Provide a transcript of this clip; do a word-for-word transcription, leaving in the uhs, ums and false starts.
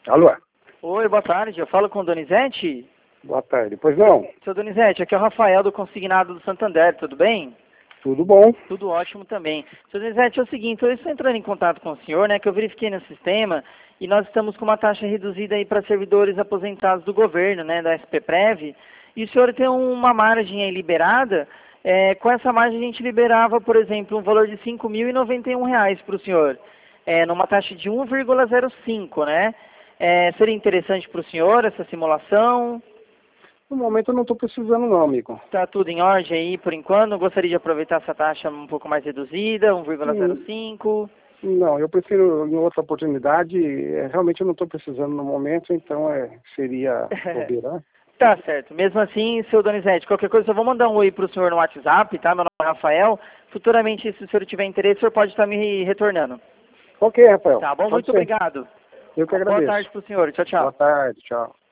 Alô? Oi, boa tarde. Eu falo com o Donizete? Boa tarde. Pois não? Seu Donizete, aqui é o Rafael do Consignado do Santander, tudo bem? Tudo bom? Tudo ótimo também. Seu Donizete, é o seguinte, eu estou entrando em contato com o senhor, né, que eu verifiquei no sistema e nós estamos com uma taxa reduzida aí para servidores aposentados do governo, né, da S P Prev, e o senhor tem uma margem aí liberada. É, com essa margem a gente liberava, por exemplo, um valor de cinco mil e noventa e um reais para o senhor, é, numa taxa de um vírgula zero cinco, né? É, seria interessante para o senhor essa simulação? No momento eu não estou precisando não, amigo. Está tudo em ordem aí por enquanto? Gostaria de aproveitar essa taxa um pouco mais reduzida, um vírgula zero cinco? Hum, não, eu prefiro em outra oportunidade. É, realmente eu não estou precisando no momento, então é, seria bobeira. Tá certo. Mesmo assim, seu Donizete, qualquer coisa eu vou mandar um oi para o senhor no WhatsApp, tá? Meu nome é Rafael. Futuramente, se o senhor tiver interesse, o senhor pode estar me retornando. Ok, Rafael. Tá bom? Pode Muito ser. obrigado. Eu que agradeço. Boa tarde para o senhor. Tchau, tchau. Boa tarde, tchau.